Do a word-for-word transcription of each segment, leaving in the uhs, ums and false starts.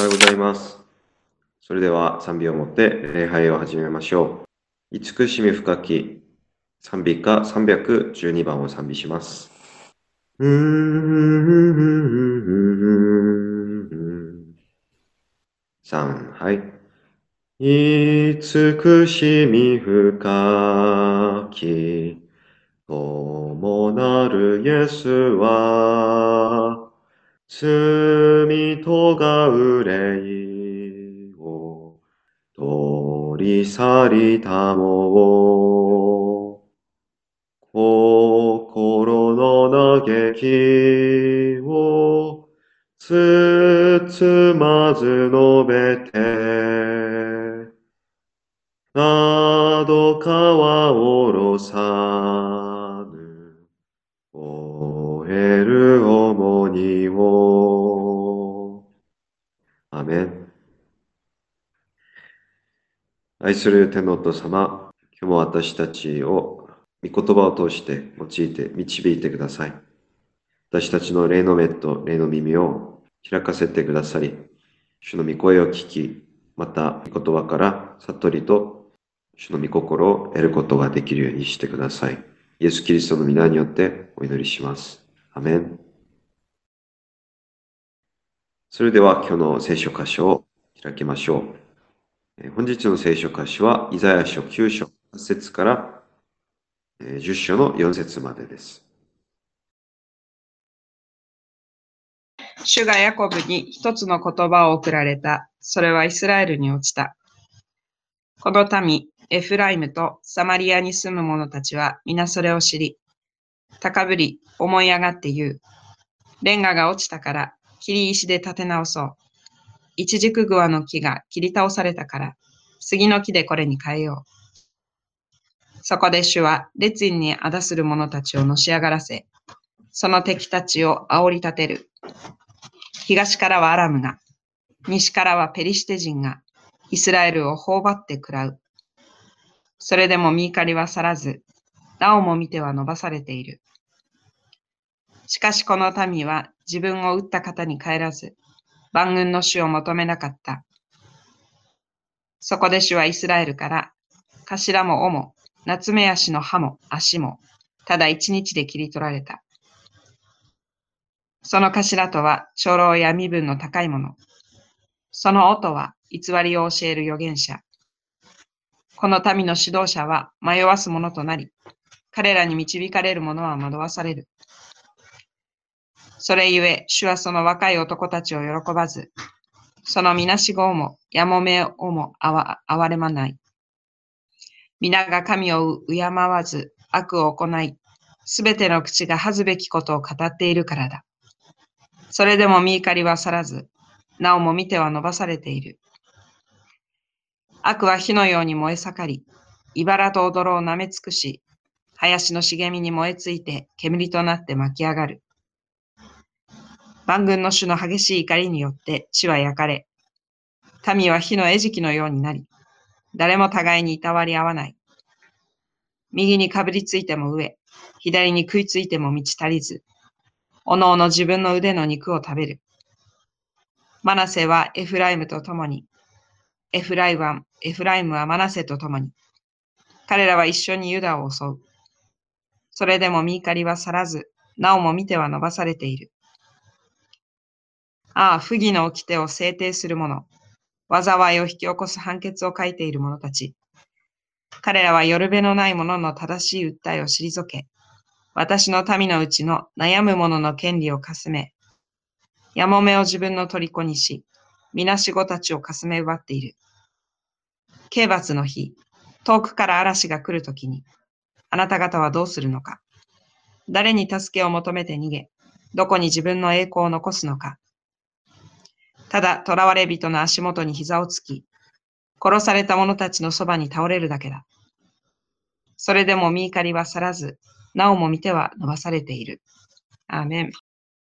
ようございます。それでは賛美をもって礼拝を始めましょう。慈しみ深き賛美歌さんびゃくじゅうにばんを賛美します。うーんさん、はい。慈しみ深き友なるイエスは罪とが憂いを取り去りたも心の嘆きを包まず述べてなどかはおろさぬ終える重荷をアメン。愛する天のお父様、今日も私たちを御言葉を通して用いて導いてください。私たちの霊の目と霊の耳を開かせてくださり、主の御声を聞き、また御言葉から悟りと主の御心を得ることができるようにしてください。イエス・キリストの皆によってお祈りします。アメン。それでは今日の聖書箇所を開きましょう。本日の聖書箇所はイザヤ書きゅう章はち節からじゅっ章のよん節までです。 主がヤコブに一つの言葉を送られた。それはイスラエルに落ちた。この民、エフライムとサマリアに住む者たちは皆それを知り、高ぶり、思い上がって言う。レンガが落ちたから、切り石で立て直そう。イチジクグワの木が切り倒されたから、杉の木でこれに変えよう。そこで主は列院にあだする者たちをのし上がらせ、その敵たちを煽り立てる。東からはアラムが、西からはペリシテ人が、イスラエルを頬張って食らう。それでも見怒りは去らず、なおも見ては伸ばされている。しかしこの民は自分を撃った方に帰らず、万軍の主を求めなかった。そこで主はイスラエルから、頭も尾も、夏目足の歯も足も、ただ一日で切り取られた。その頭とは長老や身分の高いもの。その尾とは偽りを教える預言者。この民の指導者は迷わす者となり、彼らに導かれる者は惑わされる。それゆえ、主はその若い男たちを喜ばず、そのみなしごをもやもめをもあわ憐れまない。皆が神を敬わず悪を行い、すべての口が恥ずべきことを語っているからだ。それでも見怒りは去らず、なおも見ては伸ばされている。悪は火のように燃え盛り、茨と踊をなめ尽くし、林の茂みに燃えついて煙となって巻き上がる。万軍の主の激しい怒りによって地は焼かれ、民は火の餌食のようになり、誰も互いにいたわり合わない。右にかぶりついても飢え、左に食いついても満ち足りず、おのおの自分の腕の肉を食べる。マナセはエフライムと共に、エフライムは、エフライムはマナセと共に、彼らは一緒にユダを襲う。それでも見怒りは去らず、なおも見ては伸ばされている。ああ、不義の掟を制定する者、災いを引き起こす判決を書いている者たち。彼らはよるべのない者の正しい訴えを退け、私の民のうちの悩む者の権利をかすめ、やもめを自分の虜にし、みなしごたちをかすめ奪っている。刑罰の日、遠くから嵐が来るときに、あなた方はどうするのか。誰に助けを求めて逃げ、どこに自分の栄光を残すのか。ただ、囚われ人の足元に膝をつき、殺された者たちのそばに倒れるだけだ。それでも見怒りは去らず、なおも見ては伸ばされている。アーメン。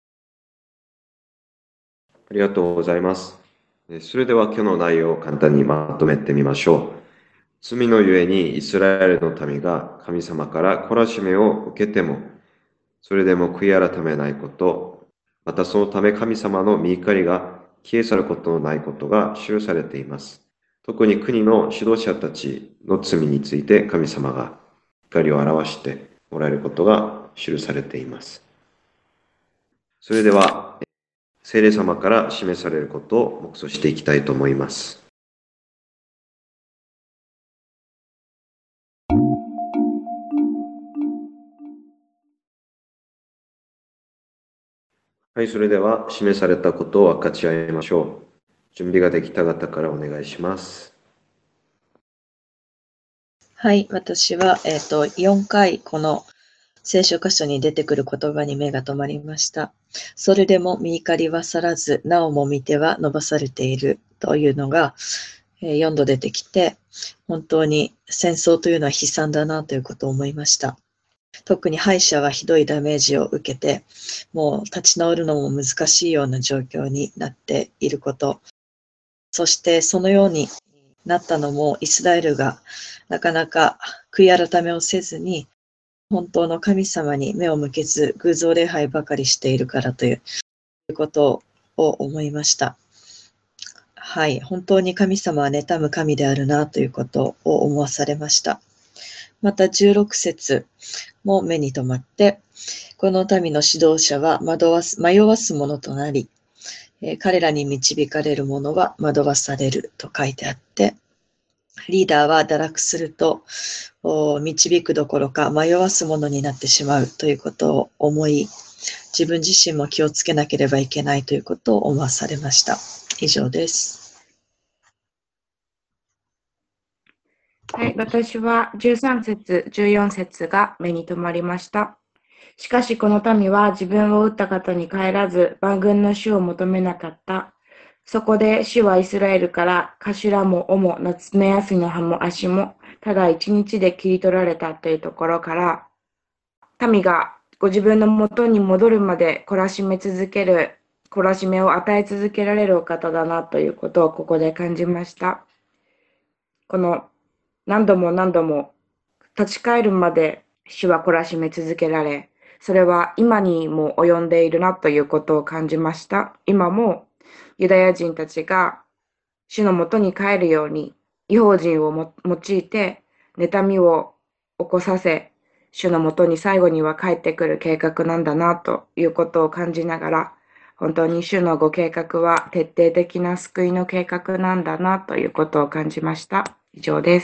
ありがとうございます。それでは今日の内容を簡単にまとめてみましょう。罪のゆえにイスラエルの民が神様から懲らしめを受けても、それでも悔い改めないこと、またそのため神様の御怒りが消え去ることのないことが記されています。特に国の指導者たちの罪について神様が怒りを表しておられることが記されています。それでは、聖霊様から示されることを黙想していきたいと思います。はい、それでは示されたことを分かち合いましょう。準備ができた方からお願いします。 はい、私は、えっと、よんかいこの聖書箇所に出てくる言葉に目が留まりました。それでも身怒りは去らず、なおも見ては伸ばされているというのが、えーよんど出てきて、本当に戦争というのは悲惨だなということを思いました。特に歯医者はひどいダメージを受けて、もう立ち直るのも難しいような状況になっていること。そしてそのようになったのもイスラエルがなかなか悔い改めをせずに、本当の神様に目を向けず偶像礼拝ばかりしているからということを思いました。はい、本当に神様は妬む神であるなということを思わされました。またじゅうろく節も目に留まって、この民の指導者は惑わす迷わす者となり、えー彼らに導かれる者は惑わされると書いてあって、リーダーは堕落するとお導くどころか迷わす者になってしまうということを思い、自分自身も気をつけなければいけないということを思わされました。以上です。 はい、私はじゅうさん節、じゅうよん節が目に留まりました。しかしこの民は自分を撃った方に帰らず、万軍の主を求めなかった。そこで主はイスラエルから頭も尾も夏目安の葉も足もただ一日で切り取られたというところから、民がご自分の元に戻るまで懲らしめ続ける、懲らしめを与え続けられるお方だなということをここで感じました。この何度も何度も立ち返るまで主は懲らしめ続けられ、それは今にも及んでいるなということを感じました。今もユダヤ人たちが主のもとに帰るように、異邦人をも用いて妬みを起こさせ、主のもとに最後には帰ってくる計画なんだなということを感じながら、本当に主のご計画は徹底的な救いの計画なんだなということを感じました。以上です。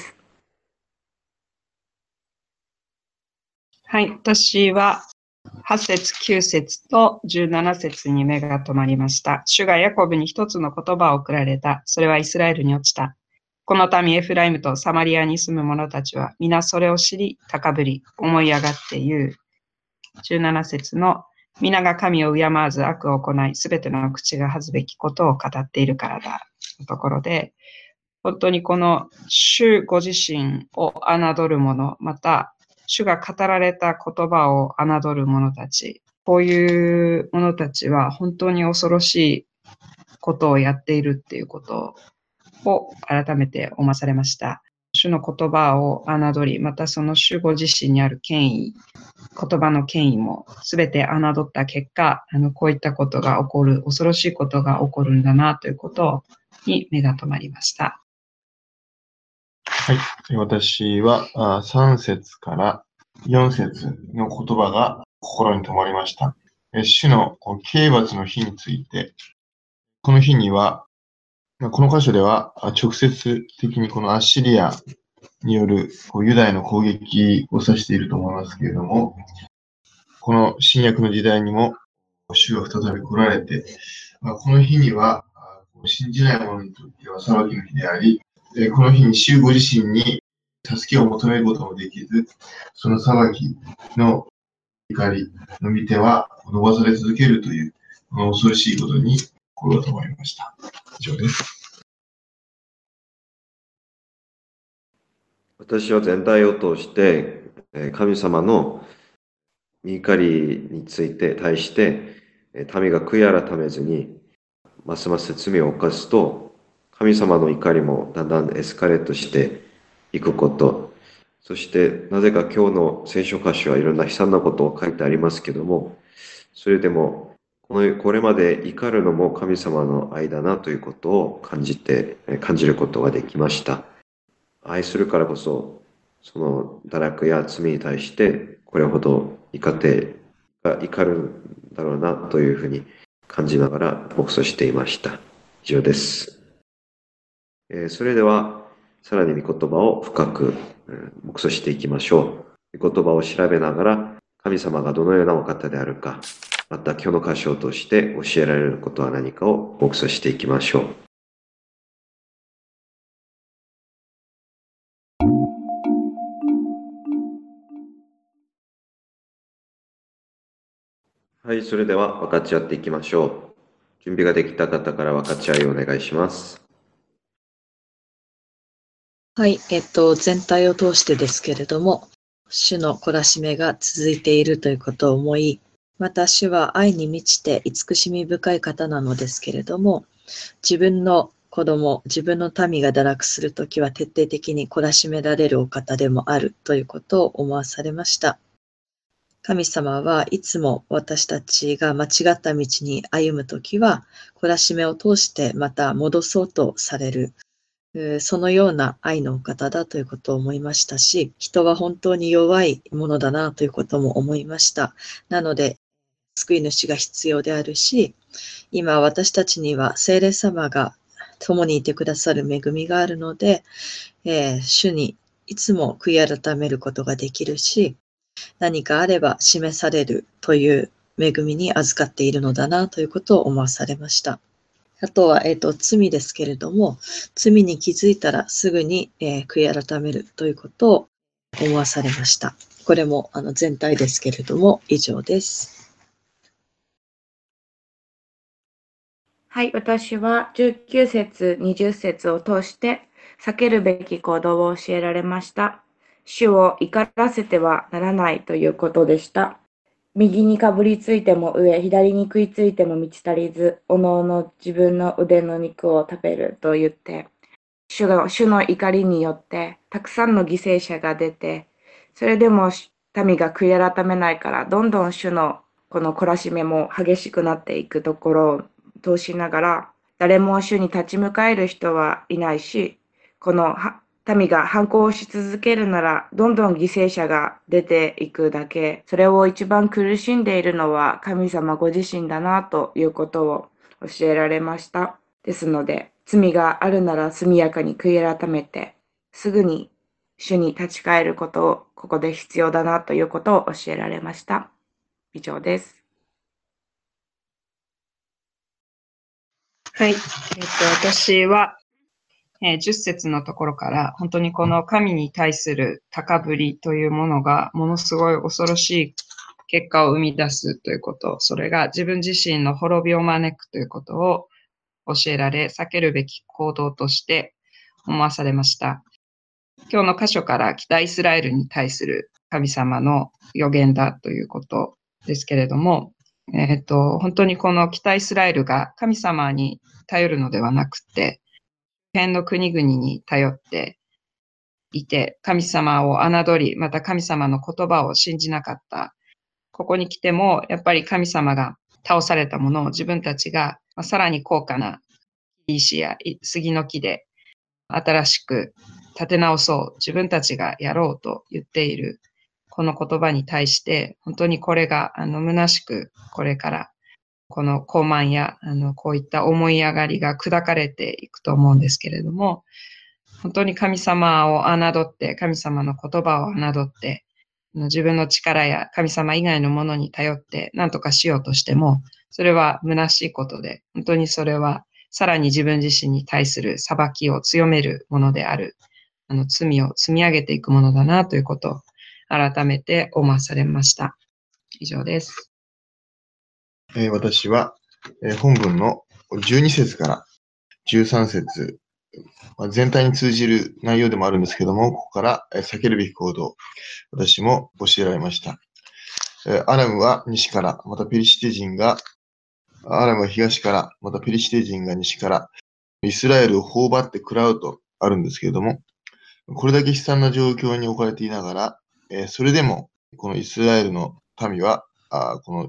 はい、私ははち節、きゅう節とじゅうなな節に目が留まりました。主がヤコブに一つの言葉を送られた。それはイスラエルに落ちた。この民エフライムとサマリアに住む者たちは皆それを知り、高ぶり、思い上がって言う。じゅうなな節の皆が神を敬わず悪を行い、すべての口が恥ずべきことを語っているからだ。のところで、本当にこの主ご自身を侮る者、また主が語られた言葉を侮る者たち、こういう者たちは本当に恐ろしいことをやっているっていうことを改めて思わされました。主の言葉を侮り、またその主ご自身にある権威、言葉の権威もすべて侮った結果、あのこういったことが起こる、恐ろしいことが起こるんだなということに目が留まりました。 はい。私はあさん節からよん節の言葉が心に留まりました。え主のこう刑罰の日について、この日には、まあこの箇所ではあ直接的にこのアッシリアによるこうユダヤの攻撃を指していると思いますけれども、この新約の時代にも主が再び来られて、まあこの日にはあ信じない者にとっては裁きの日であり、えーこの日に主ご自身に助けを求めることもできず、その裁きの怒りの見ては伸ばされ続けるという、この恐ろしいことに心が止まりました。以上です。 私は全体を通して、えー神様の御怒りについて対して、えー民が悔い改めずに、ますます罪を犯すと、神様の怒りもだんだんエスカレートしていくこと、そしてなぜか今日の聖書箇所はいろんな悲惨なことを書いてありますけども、それでもこれまで怒るのも神様の愛だなということを感じて、感じることができました。愛するからこそ、その堕落や罪に対してこれほど怒って怒るんだろうなというふうに感じながら黙想していました。以上です。えー、それではさらに御言葉を深く、えー、黙想していきましょう。御言葉を調べながら神様がどのようなお方であるか、また今日の箇所を通して教えられることは何かを黙想していきましょう。はい、それでは分かち合っていきましょう。準備ができた方から分かち合いをお願いします。 はい、えっと、全体を通してですけれども、主の懲らしめが続いているということを思い、また主は愛に満ちて慈しみ深い方なのですけれども、自分の子供、自分の民が堕落するときは徹底的に懲らしめられるお方でもあるということを思わされました。神様はいつも私たちが間違った道に歩むときは、懲らしめを通してまた戻そうとされる、そのような愛のお方だということを思いましたし、人は本当に弱いものだなということも思いました。なので、救い主が必要であるし、今私たちには聖霊様が共にいてくださる恵みがあるので、えー、主にいつも悔い改めることができるし、何かあれば示されるという恵みに預かっているのだなということを思わされました。あとは、えーと、罪ですけれども、罪に気づいたらすぐに、えー、悔い改めるということを思わされました。これもあの全体ですけれども、以上です。 はい、私はじゅうきゅう節、にじゅう節を通して避けるべき行動を教えられました。主を怒らせてはならないということでした。右にかぶりついても上、左に食いついても満ち足りず、おのおの自分の腕の肉を食べると言って、主が、主の怒りによってたくさんの犠牲者が出て、それでも民が悔い改めないから、どんどん主のこの懲らしめも激しくなっていくところを通しながら、誰も主に立ち向かえる人はいないし、この民が反抗し続けるなら、どんどん犠牲者が出ていくだけ、それを一番苦しんでいるのは神様ご自身だなということを教えられました。ですので、罪があるなら速やかに悔い改めて、すぐに主に立ち返ることをここで必要だなということを教えられました。以上です。 はい。えっと、私は、えー、じゅっ節のところから、本当にこの神に対する高ぶりというものが、ものすごい恐ろしい結果を生み出すということ、それが自分自身の滅びを招くということを教えられ、避けるべき行動として思わされました。今日の箇所から北イスラエルに対する神様の予言だということですけれども、えっと、本当にこの北イスラエルが神様に頼るのではなくて、周辺の国々に頼っていて、神様を侮り、また神様の言葉を信じなかった。ここに来ても、やっぱり神様が倒されたものを自分たちがさらに高価な石や杉の木で新しく立て直そう、自分たちがやろうと言っているこの言葉に対して、本当にこれがあの虚しくこれからこの傲慢やあのこういった思い上がりが砕かれていくと思うんですけれども、本当に神様を侮って、神様の言葉を侮って、自分の力や神様以外のものに頼って何とかしようとしても、それは虚しいことで、本当にそれはさらに自分自身に対する裁きを強めるものである、あの罪を積み上げていくものだなということを改めて思わされました。以上です。 えー、私は、えー、本文のじゅうに節からじゅうさん節、まあ、全体に通じる内容でもあるんですけども、ここから避けるべき行動、私も教えられました。アラムは西から、またペリシテ人が、アラムは東から、またペリシテ人が西から、イスラエルを頬張って食らうとあるんですけれども、これだけ悲惨な状況に置かれていながら、それでもこのイスラエルの民は、この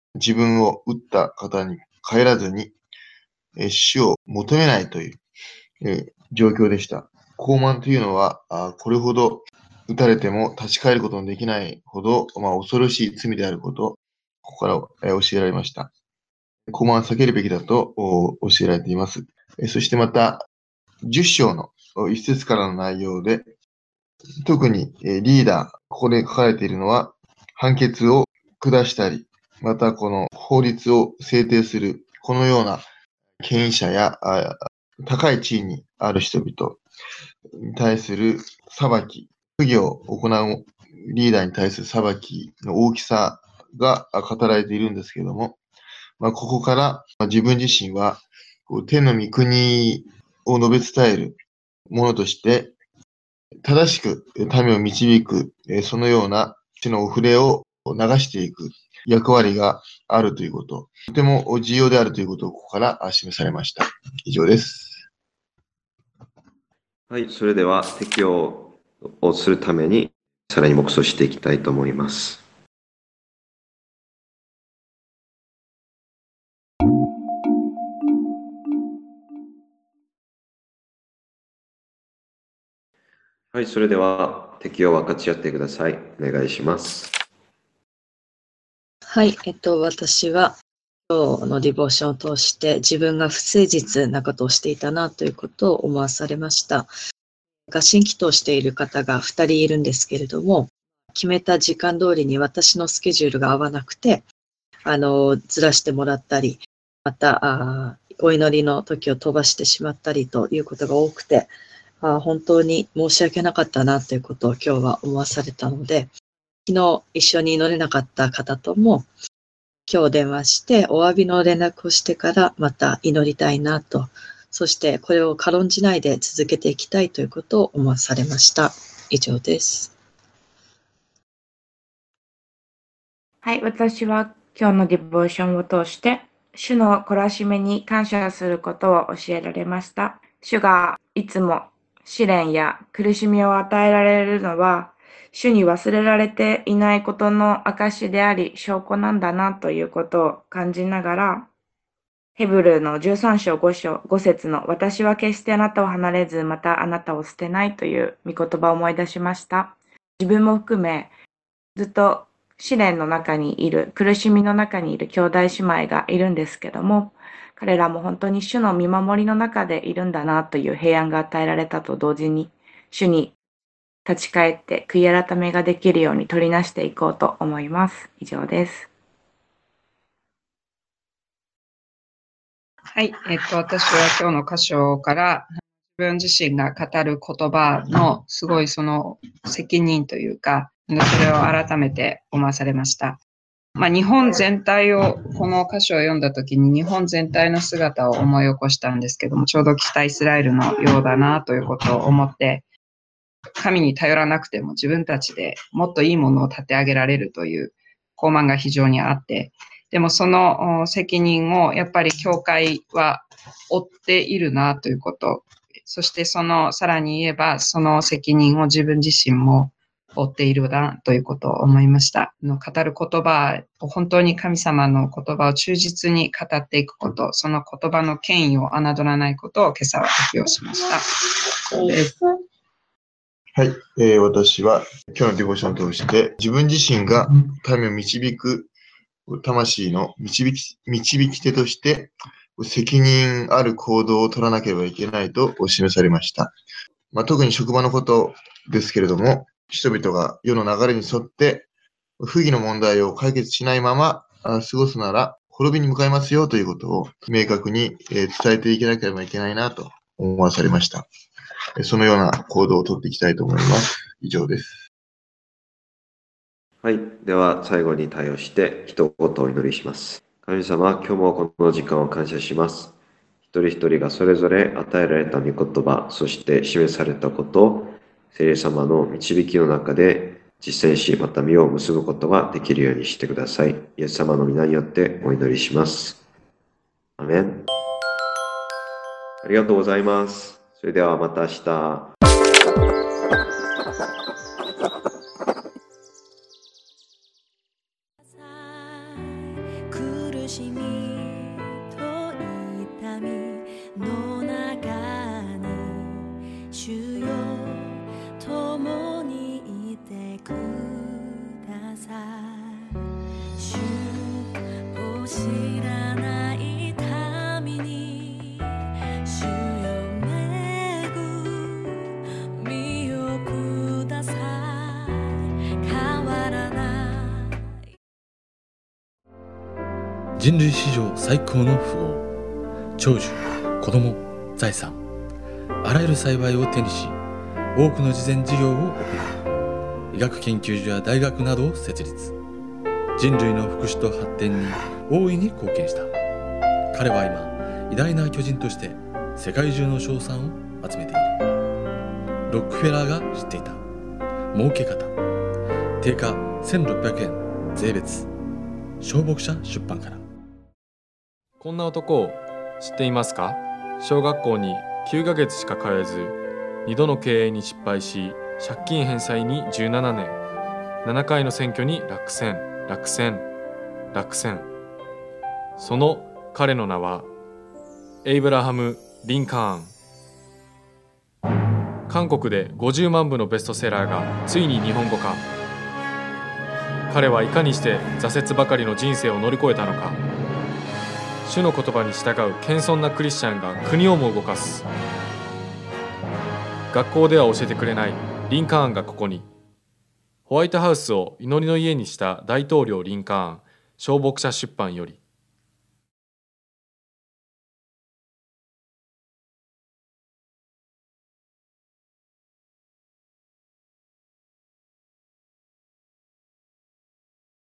自分を打った方に帰らずに、え主を求めないという、え状況でした。傲慢というのは、あこれほど打たれても立ち返ることのできないほど、まあ、恐ろしい罪であること、ここから、え教えられました。傲慢は避けるべきだと教えられています。えそしてまた、じゅっ章の一節からの内容で、特にリーダー、ここで書かれているのは、判決を下したり、またこの法律を制定する、このような権威者や高い地位にある人々に対する裁き、不義を行うリーダーに対する裁きの大きさが語られているんですけれども、まあ、ここから自分自身は天の御国を述べ伝えるものとして、正しく民を導く、そのような主のお触れを流していく役割があるということ、とても重要であるということをここから示されました。以上です。 はい、それでは適用をするためにさらに黙想していきたいと思います。はい、それでは適用を分かち合ってください。お願いします。 はい、えっと、私は今日のディボーションを通して自分が不誠実なことをしていたなということを思わされました。合心祈祷している方がふたりいるんですけれども、決めた時間通りに私のスケジュールが合わなくて、あの、ずらしてもらったり、また、あお祈りの時を飛ばしてしまったりということが多くて、あ本当に申し訳なかったなということを今日は思わされたので、昨日一緒に祈れなかった方とも、今日電話してお詫びの連絡をしてからまた祈りたいなと、そしてこれを軽んじないで続けていきたいということを思わされました。以上です。 はい、私は今日のディボーションを通して、主の懲らしめに感謝することを教えられました。主がいつも試練や苦しみを与えられるのは、主に忘れられていないことの証であり、証拠なんだなということを感じながら、ヘブルのじゅうさん章ご章ご節の私は決してあなたを離れず、またあなたを捨てないという御言葉を思い出しました。自分も含め、ずっと試練の中にいる、苦しみの中にいる兄弟姉妹がいるんですけども、彼らも本当に主の見守りの中でいるんだなという平安が与えられたと同時に、主に立ち返って悔い改めができるように取りなしていこうと思います。以上です。 はい、えっと、私は今日の箇所から自分自身が語る言葉のすごいその責任というか、それを改めて思わされました。まあ、日本全体を、この箇所を読んだときに日本全体の姿を思い起こしたんですけども、ちょうど北イスラエルのようだなということを思って、神に頼らなくても自分たちでもっといいものを立て上げられるという傲慢が非常にあって、でもその責任をやっぱり教会は負っているなということ、そしてそのさらに言えばその責任を自分自身も負っているなということを思いました。の語る言葉を本当に神様の言葉を忠実に語っていくこと、その言葉の権威を侮らないことを今朝は適用しました。そうです。 はい、えー、私は今日のディボーションを通して自分自身が民を導く魂の導き、導き手として責任ある行動を取らなければいけないと示されました。まあ、特に職場のことですけれども、人々が世の流れに沿って不義の問題を解決しないまま過ごすなら滅びに向かいますよということを明確に伝えていかなければいけないなと思わされました。そのような行動をとっていきたいと思います。以上です。 はい。では、最後に対応して、一言お祈りします。神様、今日もこの時間を感謝します。一人一人がそれぞれ与えられた御言葉、そして示されたことを、聖霊様の導きの中で実践し、また実を結ぶことができるようにしてください。イエス様の皆によってお祈りします。アメン。ありがとうございます。それではまた明日。 く人類史上最高の富豪、長寿、子供、財産、あらゆる幸いを手にし、多くの慈善事業を行い、医学研究所や大学などを設立。人類の福祉と発展に大いに貢献した。彼は今、偉大な巨人として世界中の称賛を集めている。ロックフェラーが知っていた儲け方。定価せんろっぴゃくえん税別。小牧者出版から。 こんな男を知っていますか？小学校にきゅうかげつしか通えず、にどの経営に失敗し、借金返済にじゅうななねん、ななかいの選挙に落選、落選、落選。その彼の名は、エイブラハム・リンカーン。韓国でごじゅうまんぶのベストセラーがついに日本語化。彼はいかにして挫折ばかりの人生を乗り越えたのか。主の言葉に従う謙遜なクリスチャンが国をも動かす。学校では教えてくれないリンカーンがここに。ホワイトハウスを祈りの家にした大統領リンカーン、小牧者出版より。